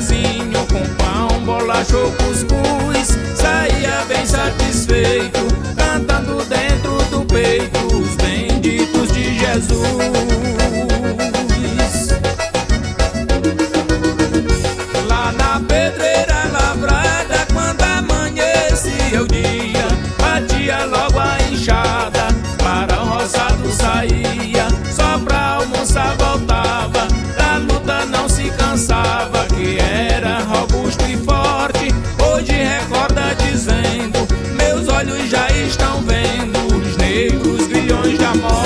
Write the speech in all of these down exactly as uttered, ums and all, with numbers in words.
cafezinho com pão, bolacha ou cuscuz. Saía bem satisfeito, cantando dentro do peito os benditos de Jesus. Lá na pedreira lavrada, quando amanhecia o dia, batia logo a enxada, para o roçado saía, só pra almoçar voltava, da luta não se cansava, que era robusto e forte. Hoje recorda dizendo: meus olhos já estão vendo os negros grilhões da morte.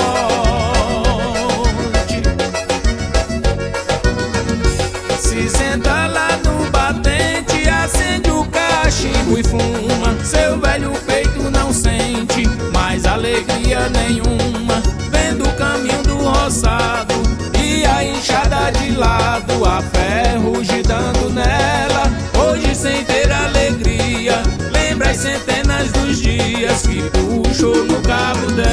Se senta lá no batente, acende o cachimbo e fuma, seu velho peito não sente mais alegria nenhuma, vendo o caminho do roçado e a enxada de lado, a ferro gritando nela. Hoje sem ter alegria, lembra as centenas dos dias que puxou no cabo dela.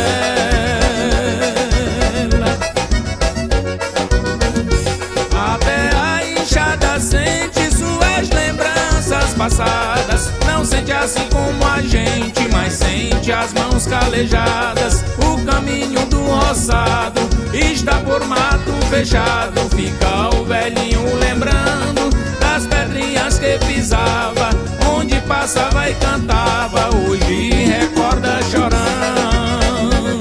Até a enxada sente suas lembranças passadas, não sente assim como a gente, mas sente as mãos calejadas. O caminho do roçado está por mato fechado, fica o velhinho lembrando das pedrinhas que pisava, onde passava e cantava, hoje recorda chorando.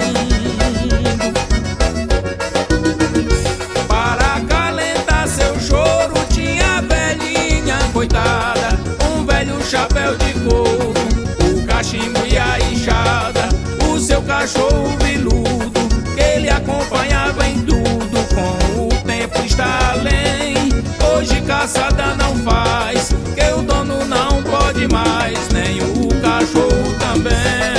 Para acalentar seu choro tinha a velhinha coitada, um velho chapéu de couro, o cachimbo e a enxada, o seu cachorro viludo, que ele acompanhava em tudo. Com o tempo está além, hoje caçada não faz, que o dono não pode mais, nem o cachorro também.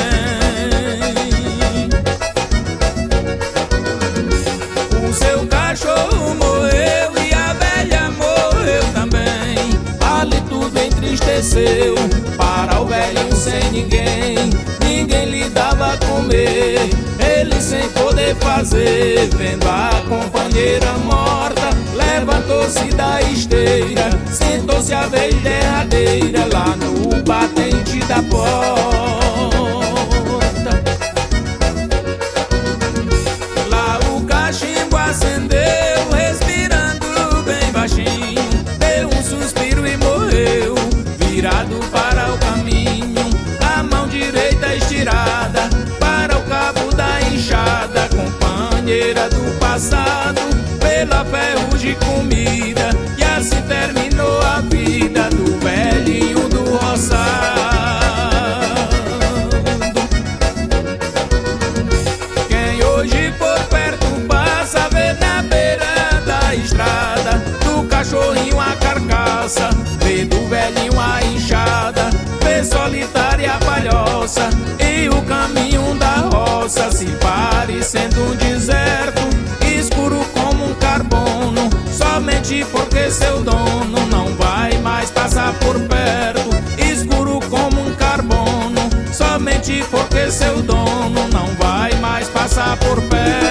O seu cachorro morreu e a velha morreu também, ali tudo entristeceu, para o velhinho sem ninguém, ninguém lhe dava a comer, ele sem poder fazer, vendo a companheira morta, levantou-se da esteira, sentou-se a vez derradeira, lá no batente da porta. Lá o cachimbo acendeu, respirando bem baixinho, deu um suspiro e morreu, virado para o caminho, a mão direita estirada para o cabo da enxada, companheira do passado, pela ferrugem comida, e assim terminou a vida do velhinho do roçado. Quem hoje por perto passa, vê na beira da estrada, do cachorrinho a carcaça, vê do velhinho a enxada, vê solitária a palhoça e o caminho da roça, se parecendo um deserto, escuro como um carbono, somente porque seu dono não vai mais passar por perto. Escuro como um carbono, somente porque seu dono não vai mais passar por perto.